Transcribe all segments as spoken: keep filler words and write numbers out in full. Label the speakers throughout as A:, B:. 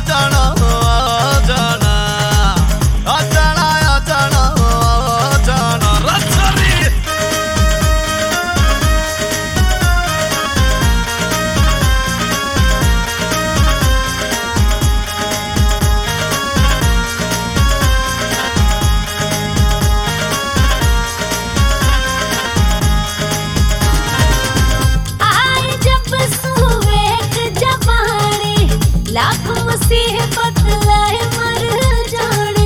A: जाना आ जाना आ जाना आ जाना आ जाना रचरी
B: लाख मुसीबत लाए मर जाने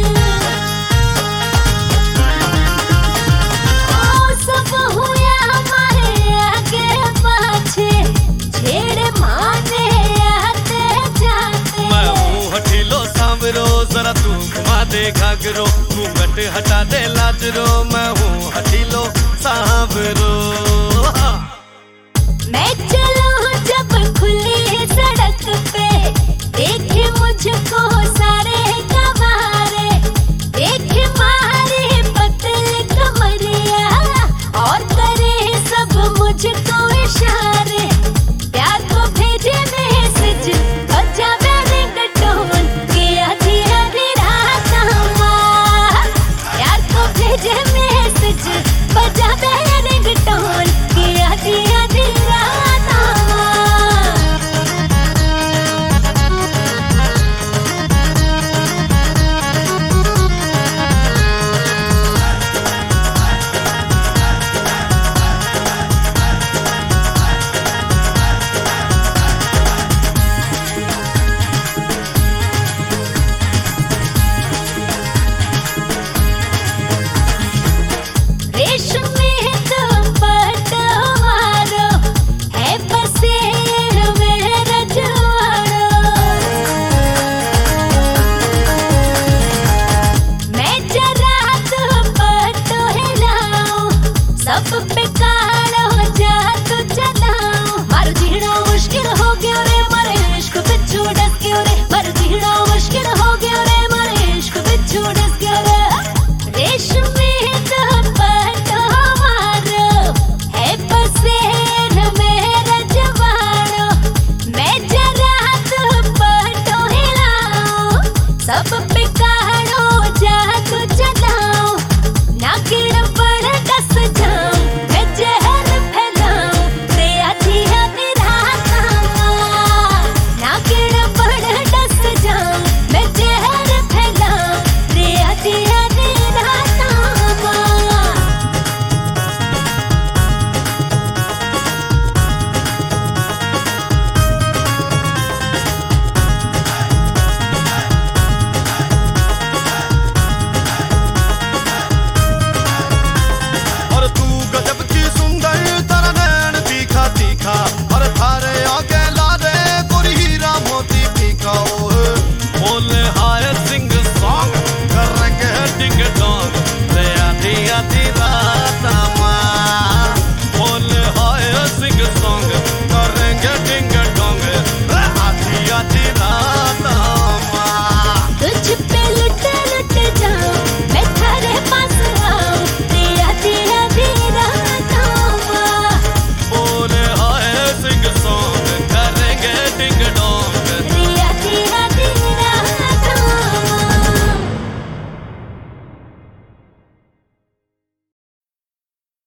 B: ओ सब हुआ हमारे आगे पाछे छेड़े माने आते जाते
A: मैं हूँ हठीलो सांवरो जरा तू घुमा दे घाघरो घूंघट हटा दे लाजरो मैं हूँ हठीलो सांवरो
B: मैं चलूं जब खुली सड़क पे देखे मुझको सारे गवारे देखे मारे पतली कमरिया और करे सब मुझको इशारे प्यार को भेजे मैसेज बजावे रिंगटोन के आधी आधी रात प्यार को भेजे मैसेज बजावे रिंगटोन के आधी आधी रात सब पे कालो जादू चलाओ मारो जीना मुश्किल हो गया रे मारे इश्क पिछू डस गया रे मारो जीना मुश्किल हो गया रे मारे इश्क पिछू डस गया रे रेशमी दुपट्टा मारो है पसेन मेरा जवानो मैं जरा दुपट्टा हिलाऊं सब